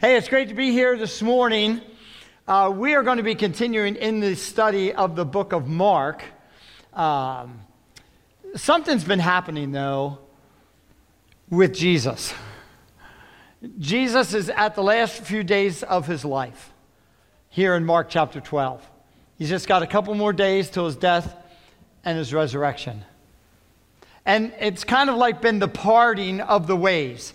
Hey, it's great to be here this morning. We are going to be continuing in the study of the book of Mark. Something's been happening, though, with Jesus. Jesus is at the last few days of his life here in Mark chapter 12. He's just got a couple more days till his death and his resurrection. And it's kind of like been the parting of the ways.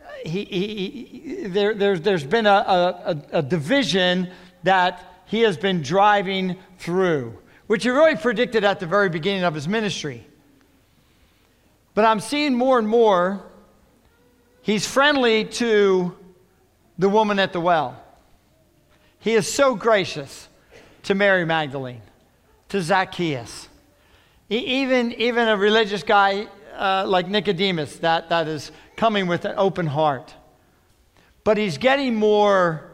There's been a division that he has been driving through, which he really predicted at the very beginning of his ministry. But I'm seeing more and more, he's friendly to the woman at the well. He is so gracious to Mary Magdalene, to Zacchaeus, even a religious guy like Nicodemus that is coming with an open heart. But he's getting more,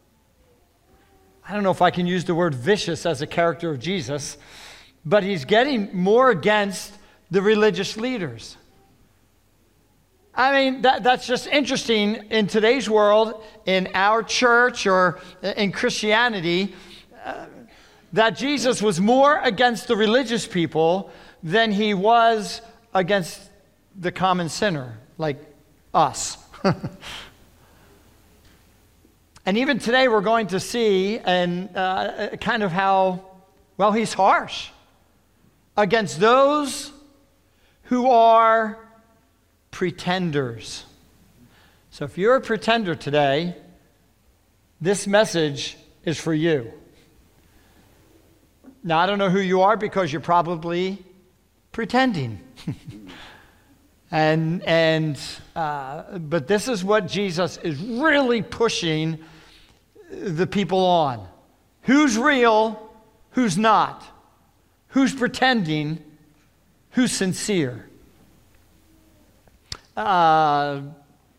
I don't know if I can use the word vicious as a character of Jesus, but he's getting more against the religious leaders. I mean, that's just interesting in today's world, in our church or in Christianity, that Jesus was more against the religious people than he was against the common sinner, like us. And even today we're going to see kind of how, well, he's harsh against those who are pretenders. So if you're a pretender today, this message is for you. Now, I don't know who you are because you're probably pretending. But this is what Jesus is really pushing the people on. Who's real? Who's not? Who's pretending? Who's sincere? Brian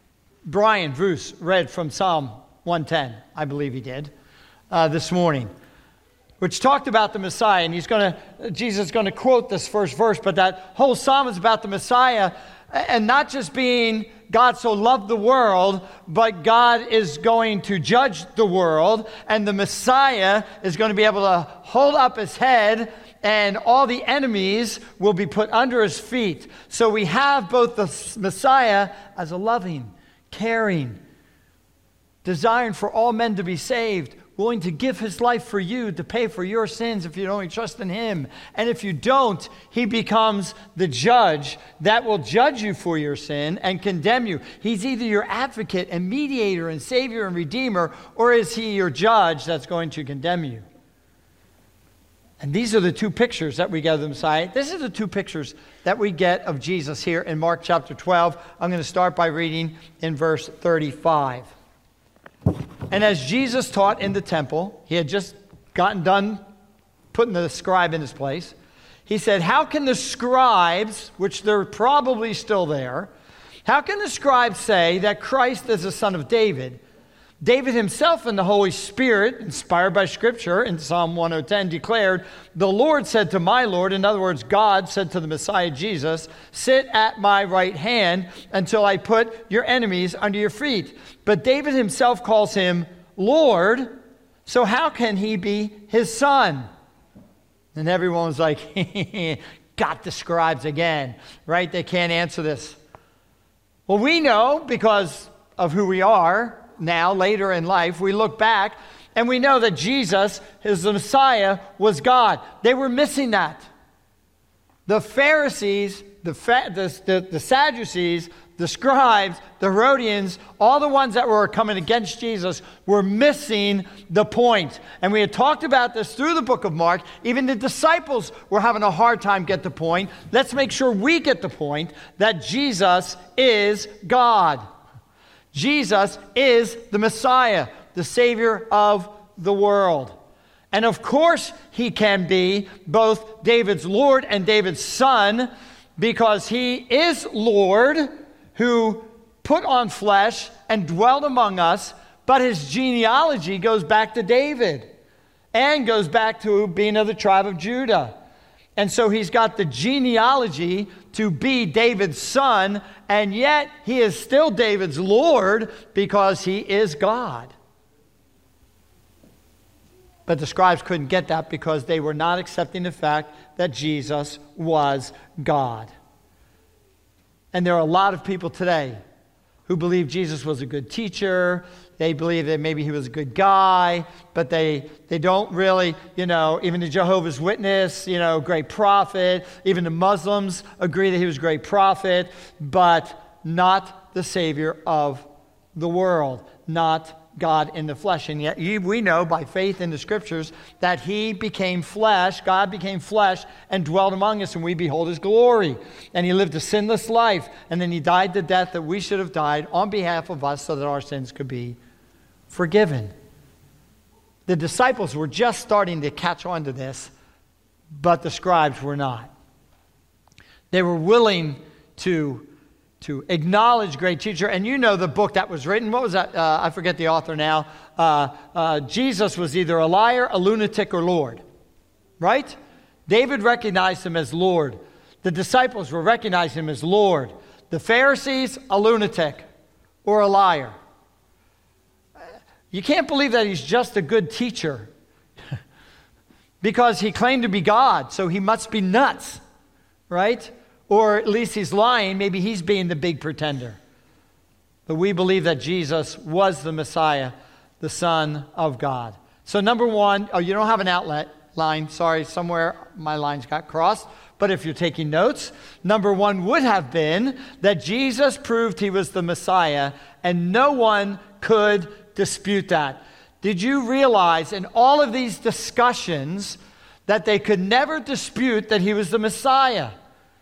Bruce read from Psalm 110, I believe he did, this morning, which talked about the Messiah. And Jesus is going to quote this first verse, but that whole psalm is about the Messiah, and not just being God so loved the world, but God is going to judge the world, and the Messiah is going to be able to hold up his head, and all the enemies will be put under his feet. So we have both the Messiah as a loving, caring, desiring for all men to be saved, willing to give his life for you to pay for your sins if you don't trust in him. And if you don't, he becomes the judge that will judge you for your sin and condemn you. He's either your advocate and mediator and savior and redeemer, or is he your judge that's going to condemn you? And these are the two pictures that we get of the Messiah. This is the two pictures that we get of Jesus here in Mark chapter 12. I'm going to start by reading in verse 35. And as Jesus taught in the temple, he had just gotten done putting the scribe in his place. He said, how can the scribes, which they're probably still there, how can the scribes say that Christ is the son of David? David himself in the Holy Spirit, inspired by Scripture in Psalm 110, declared, the Lord said to my Lord, in other words, God said to the Messiah Jesus, sit at my right hand until I put your enemies under your feet. But David himself calls him Lord, so how can he be his son? And everyone was like, got the scribes again, right? They can't answer this. Well, we know because of who we are. Now, later in life, we look back and we know that Jesus, his Messiah, was God. They were missing that. The Pharisees, the Sadducees, the scribes, the Herodians, all the ones that were coming against Jesus were missing the point. And we had talked about this through the book of Mark. Even the disciples were having a hard time get the point. Let's make sure we get the point that Jesus is God. Jesus is the Messiah, the Savior of the world. And of course, he can be both David's Lord and David's son, because he is Lord who put on flesh and dwelt among us, but his genealogy goes back to David and goes back to being of the tribe of Judah. And so he's got the genealogy to be David's son, and yet he is still David's Lord because he is God. But the scribes couldn't get that because they were not accepting the fact that Jesus was God. And there are a lot of people today who believe Jesus was a good teacher. They believe that maybe he was a good guy, but they don't really, even the Jehovah's Witness, great prophet. Even the Muslims agree that he was a great prophet, but not the Savior of the world, not God in the flesh. And yet we know by faith in the Scriptures that he became flesh, God became flesh and dwelt among us, and we behold his glory. And he lived a sinless life, and then he died the death that we should have died on behalf of us so that our sins could be forgiven. The disciples were just starting to catch on to this, but the scribes were not. They were willing to acknowledge great teacher. And the book that was written. What was that? I forget the author now. Jesus was either a liar, a lunatic, or Lord. Right? David recognized him as Lord. The disciples were recognizing him as Lord. The Pharisees, a lunatic or a liar. You can't believe that he's just a good teacher because he claimed to be God, so he must be nuts. Right? Or at least he's lying. Maybe he's being the big pretender. But we believe that Jesus was the Messiah, the Son of God. So number one, you don't have an outlet line. Sorry, somewhere my lines got crossed. But if you're taking notes, number one would have been that Jesus proved he was the Messiah, and no one could dispute that. Did you realize in all of these discussions that they could never dispute that he was the Messiah?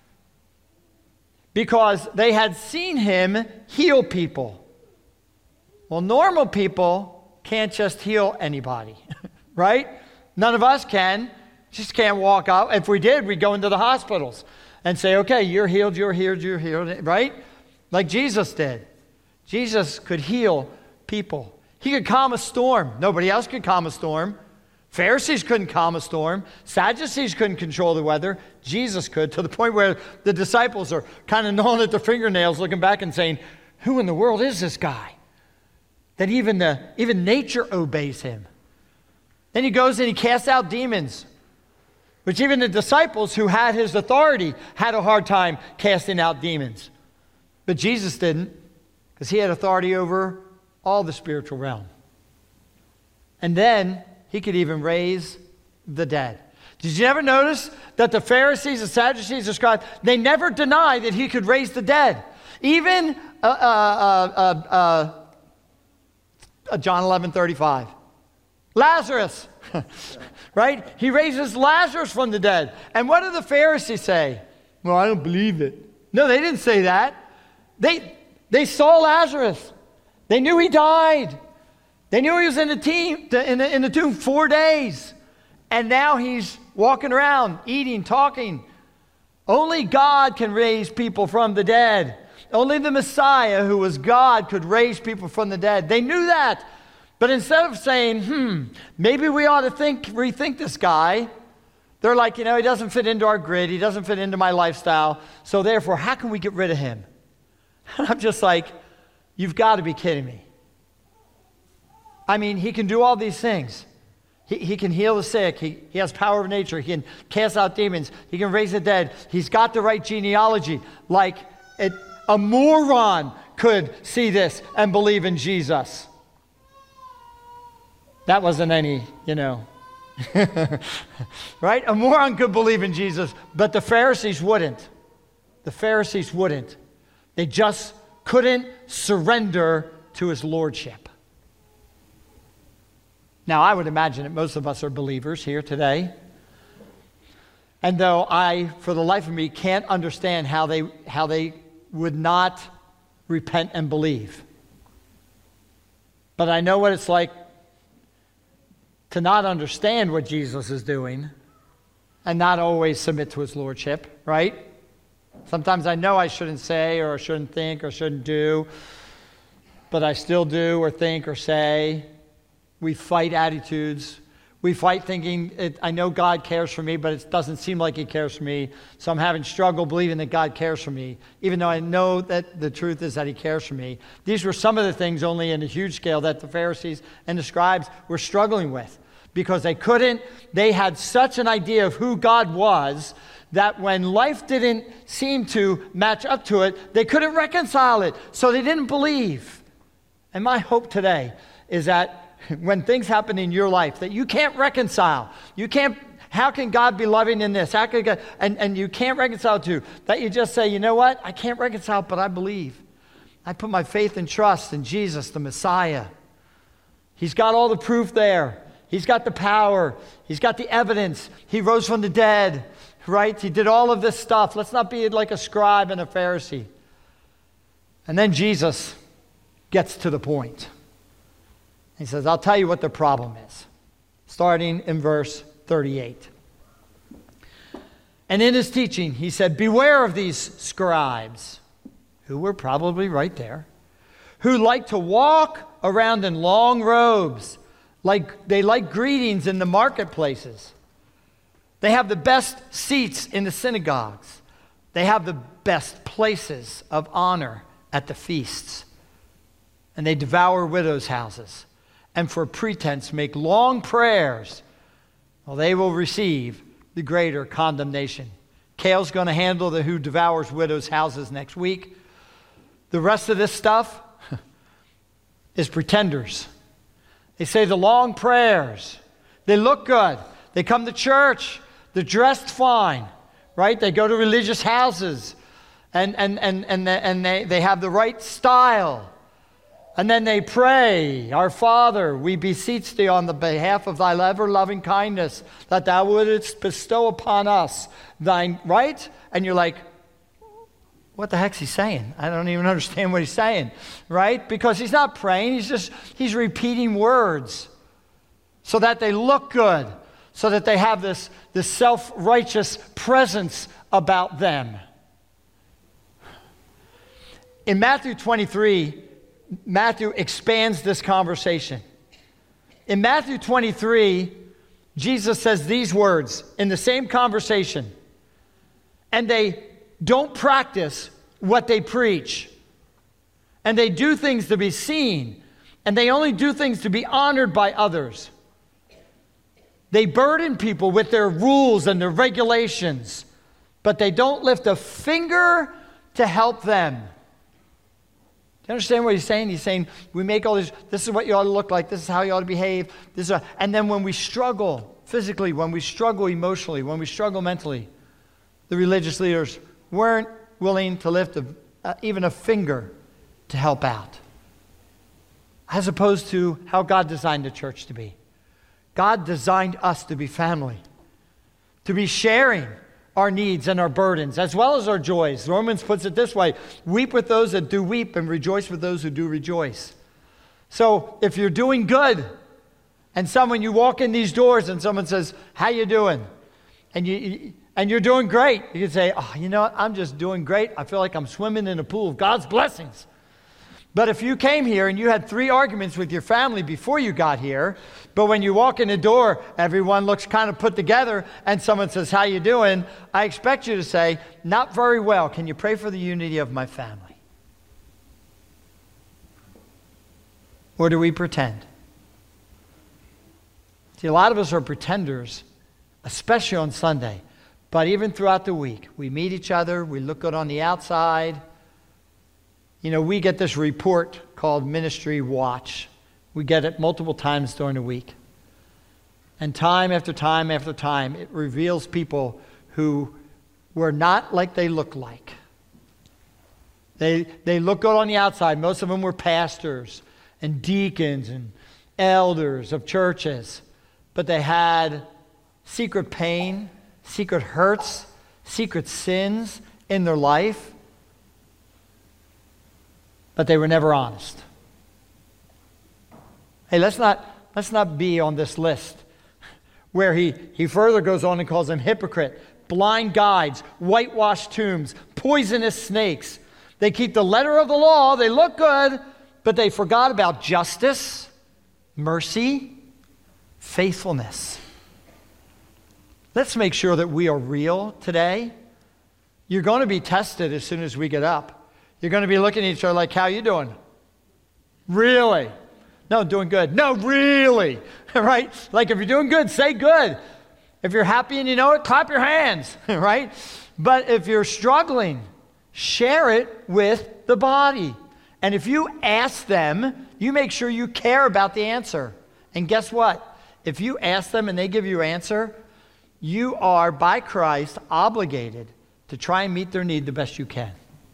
Because they had seen him heal people. Well, normal people can't just heal anybody, right? None of us can. Just can't walk out. If we did, we'd go into the hospitals and say, okay, you're healed, right? Like Jesus did. Jesus could heal people. He could calm a storm. Nobody else could calm a storm. Pharisees couldn't calm a storm. Sadducees couldn't control the weather. Jesus could, to the point where the disciples are kind of gnawing at their fingernails, looking back and saying, who in the world is this guy? That even nature obeys him. Then he goes and he casts out demons, which even the disciples who had his authority had a hard time casting out demons. But Jesus didn't, because he had authority over all the spiritual realm. And then he could even raise the dead. Did you ever notice that the Pharisees, the Sadducees, the scribes, they never denied that he could raise the dead? Even John 11:35. Lazarus, right? He raises Lazarus from the dead. And what do the Pharisees say? Well, I don't believe it. No, they didn't say that. They saw Lazarus. They knew he died. They knew he was in the tomb 4 days. And now he's walking around, eating, talking. Only God can raise people from the dead. Only the Messiah, who was God, could raise people from the dead. They knew that. But instead of saying, maybe we ought to rethink this guy, they're like, he doesn't fit into our grid. He doesn't fit into my lifestyle. So therefore, how can we get rid of him? And I'm just like, you've got to be kidding me. I mean, he can do all these things. He can heal the sick. He has power of nature. He can cast out demons. He can raise the dead. He's got the right genealogy. Like a moron could see this and believe in Jesus. That wasn't any, right? A moron could believe in Jesus, but the Pharisees wouldn't. The Pharisees wouldn't. They just couldn't surrender to his lordship. Now, I would imagine that most of us are believers here today. And though I, for the life of me, can't understand how they would not repent and believe. But I know what it's like to not understand what Jesus is doing and not always submit to his lordship, right? Sometimes I know I shouldn't say or shouldn't think or shouldn't do, but I still do or think or say. We fight attitudes. We fight thinking, I know God cares for me, but it doesn't seem like he cares for me. So I'm having struggle believing that God cares for me, even though I know that the truth is that he cares for me. These were some of the things, only in a huge scale, that the Pharisees and the scribes were struggling with, because they had such an idea of who God was that when life didn't seem to match up to it, they couldn't reconcile it. So they didn't believe. And my hope today is that when things happen in your life that you can't reconcile, how can God be loving in this? How can God, and you can't reconcile to, that you just say, you know what? I can't reconcile, but I believe. I put my faith and trust in Jesus, the Messiah. He's got all the proof there. He's got the power. He's got the evidence. He rose from the dead, right? He did all of this stuff. Let's not be like a scribe and a Pharisee. And then Jesus gets to the point. He says, I'll tell you what the problem is, starting in verse 38. And in his teaching, he said, beware of these scribes, who were probably right there, who like to walk around in long robes, they like greetings in the marketplaces. They have the best seats in the synagogues. They have the best places of honor at the feasts. And they devour widows' houses, and for pretense make long prayers. Well, they will receive the greater condemnation. Cale's going to handle the who devours widows' houses next week. The rest of this stuff is pretenders. They say the long prayers. They look good. They come to church. They're dressed fine, right? They go to religious houses, and they have the right style. And then they pray, Our Father, we beseech thee on the behalf of thy ever-loving kindness, that thou wouldest bestow upon us thine, right? And you're like, what the heck's he saying? I don't even understand what he's saying, right? Because he's not praying, he's repeating words so that they look good, so that they have this self-righteous presence about them. In Matthew 23, Matthew expands this conversation. In Matthew 23, Jesus says these words in the same conversation, and they don't practice what they preach, and they do things to be seen, and they only do things to be honored by others. They burden people with their rules and their regulations, but they don't lift a finger to help them. You understand what he's saying? He's saying, we make all this is what you ought to look like, this is how you ought to behave, and then when we struggle physically, when we struggle emotionally, when we struggle mentally, the religious leaders weren't willing to lift even a finger to help out. As opposed to how God designed the church to be. God designed us to be family, to be sharing our needs and our burdens, as well as our joys. Romans puts it this way, weep with those that do weep and rejoice with those who do rejoice. So if you're doing good, and you walk in these doors and someone says, how you doing? And you're doing great. You can say, oh, you know what? I'm just doing great. I feel like I'm swimming in a pool of God's blessings. But if you came here and you had 3 arguments with your family before you got here, but when you walk in the door, everyone looks kind of put together, and someone says, how you doing? I expect you to say, not very well. Can you pray for the unity of my family? Or do we pretend? See, a lot of us are pretenders, especially on Sunday. But even throughout the week, we meet each other, we look good on the outside. You know, we get this report called Ministry Watch. We get it multiple times during the week. And time after time after time, it reveals people who were not like they look like. They look good on the outside. Most of them were pastors and deacons and elders of churches. But they had secret pain, secret hurts, secret sins in their life. But they were never honest. Hey, let's not be on this list where he further goes on and calls them hypocrite, blind guides, whitewashed tombs, poisonous snakes. They keep the letter of the law, they look good, but they forgot about justice, mercy, faithfulness. Let's make sure that we are real today. You're going to be tested as soon as we get up. You're going to be looking at each other like, how you doing? Really? No, doing good. No, really? Right? Like if you're doing good, say good. If you're happy and you know it, clap your hands. Right? But if you're struggling, share it with the body. And if you ask them, you make sure you care about the answer. And guess what? If you ask them and they give you an answer, you are, by Christ, obligated to try and meet their need the best you can.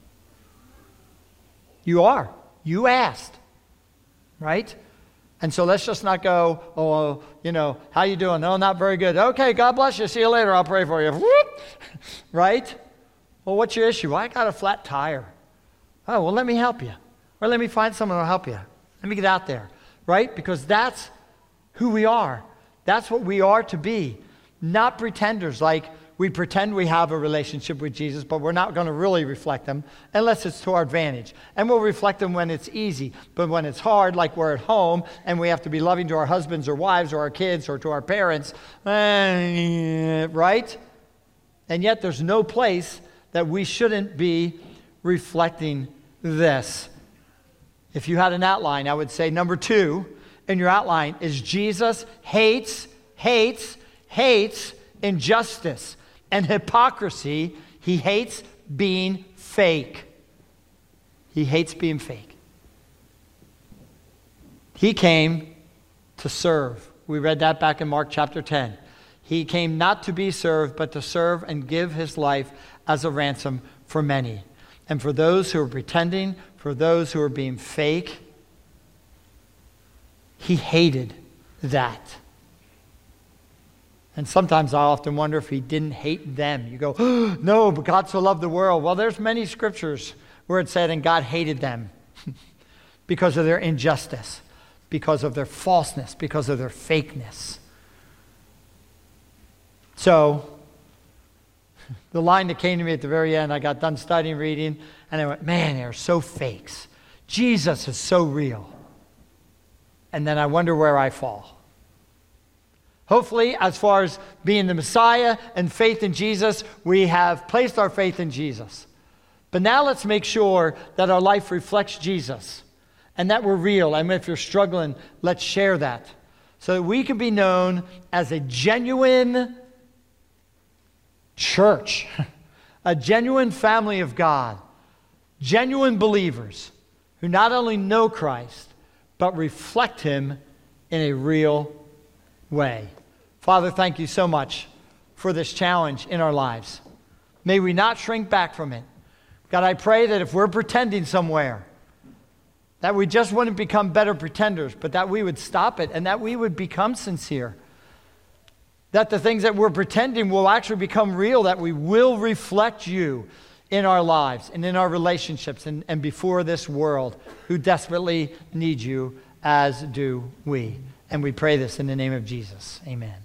You are. You asked. Right? And so let's just not go, oh, you know, how you doing? No, not very good. Okay, God bless you. See you later. I'll pray for you. Whoop. Right? Well, what's your issue? Well, I got a flat tire. Oh, well, let me help you. Or let me find someone who'll help you. Let me get out there. Right? Because that's who we are. That's what we are to be. Not pretenders, like we pretend we have a relationship with Jesus, but we're not going to really reflect them unless it's to our advantage. And we'll reflect them when it's easy. But when it's hard, like we're at home and we have to be loving to our husbands or wives or our kids or to our parents, right? And yet there's no place that we shouldn't be reflecting this. If you had an outline, I would say number 2 in your outline is Jesus hates injustice and hypocrisy. He hates being fake. He hates being fake. He came to serve. We read that back in Mark chapter 10. He came not to be served, but to serve and give his life as a ransom for many. And for those who are pretending, for those who are being fake, he hated that. And sometimes I often wonder if he didn't hate them. You go, oh, no, but God so loved the world. Well, there's many scriptures where it said, and God hated them because of their injustice, because of their falseness, because of their fakeness. So, the line that came to me at the very end, I got done studying, reading, and I went, man, they're so fakes. Jesus is so real. And then I wonder where I fall. Hopefully, as far as being the Messiah and faith in Jesus, we have placed our faith in Jesus. But now let's make sure that our life reflects Jesus and that we're real. And if you're struggling, let's share that so that we can be known as a genuine church, a genuine family of God, genuine believers who not only know Christ, but reflect him in a real way. Father, thank you so much for this challenge in our lives. May we not shrink back from it. God, I pray that if we're pretending somewhere, that we just wouldn't become better pretenders, but that we would stop it and that we would become sincere. That the things that we're pretending will actually become real, that we will reflect you in our lives and in our relationships and before this world who desperately need you, as do we. And we pray this in the name of Jesus. Amen.